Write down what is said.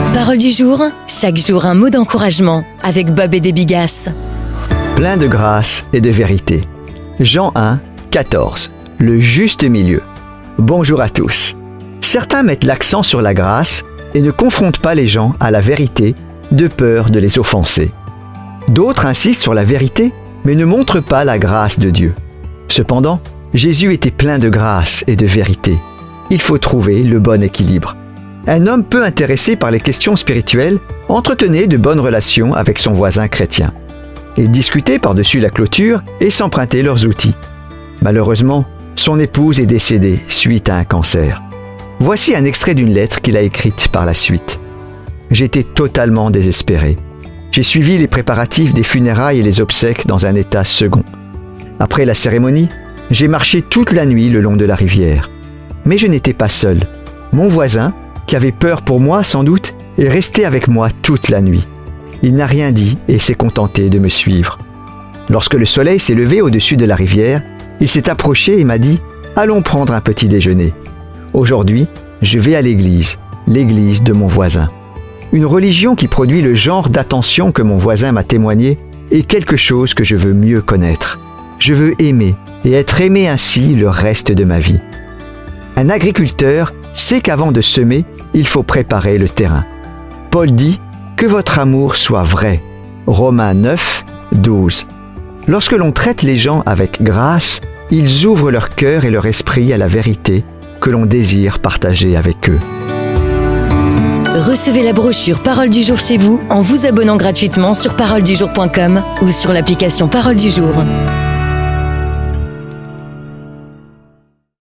Parole du jour, chaque jour un mot d'encouragement avec Bob et des Bigasses. Plein de grâce et de vérité. Jean 1, 14. Le juste milieu. Bonjour à tous. Certains mettent l'accent sur la grâce et ne confrontent pas les gens à la vérité de peur de les offenser. D'autres insistent sur la vérité mais ne montrent pas la grâce de Dieu. Cependant, Jésus était plein de grâce et de vérité. Il faut trouver le bon équilibre. Un homme peu intéressé par les questions spirituelles entretenait de bonnes relations avec son voisin chrétien. Ils discutaient par-dessus la clôture et s'empruntaient leurs outils. Malheureusement, son épouse est décédée suite à un cancer. Voici un extrait d'une lettre qu'il a écrite par la suite. « J'étais totalement désespéré. J'ai suivi les préparatifs des funérailles et les obsèques dans un état second. Après la cérémonie, j'ai marché toute la nuit le long de la rivière. Mais je n'étais pas seul. Mon voisin, qui avait peur pour moi sans doute, est resté avec moi toute la nuit. Il n'a rien dit et s'est contenté de me suivre. Lorsque le soleil s'est levé au-dessus de la rivière, il s'est approché et m'a dit « Allons prendre un petit déjeuner. Aujourd'hui, je vais à l'église de mon voisin. » Une religion qui produit le genre d'attention que mon voisin m'a témoigné est quelque chose que je veux mieux connaître. Je veux aimer et être aimé ainsi le reste de ma vie. Un agriculteur sait qu'avant de semer, il faut préparer le terrain. Paul dit « Que votre amour soit vrai » Romains 9, 12. Lorsque l'on traite les gens avec grâce, ils ouvrent leur cœur et leur esprit à la vérité que l'on désire partager avec eux. Recevez la brochure Parole du jour chez vous en vous abonnant gratuitement sur paroledujour.com ou sur l'application Parole du jour.